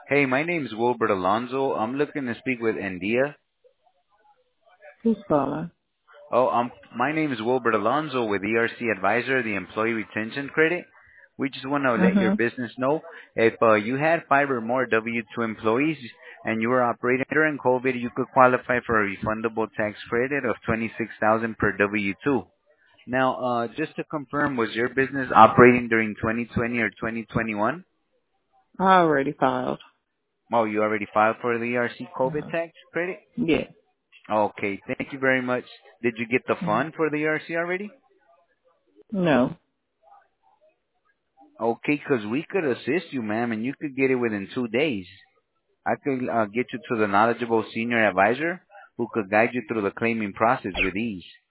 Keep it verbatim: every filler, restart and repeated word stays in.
Hey, my name is Wilbert Alonzo. I'm looking to speak with India. Who's calling? Oh, um, my name is Wilbert Alonzo with E R C Advisor, the Employee Retention Credit. We just want to let your Mm-hmm. business know if uh, you had five or more W two employees and you were operating during COVID, you could qualify for a refundable tax credit of twenty-six thousand dollars per W two. Now, uh, just to confirm, was your business operating during twenty twenty or twenty twenty-one? I already filed. Oh, you already filed for the E R C COVID Uh-huh. tax credit? Yeah. Okay, thank you very much. Did you get the Mhm. fund for the E R C already? No. Okay, 'cause we could assist you, ma'am, and you could get it within two days. I could uh, get you to the knowledgeable senior advisor who could guide you through the claiming process with ease.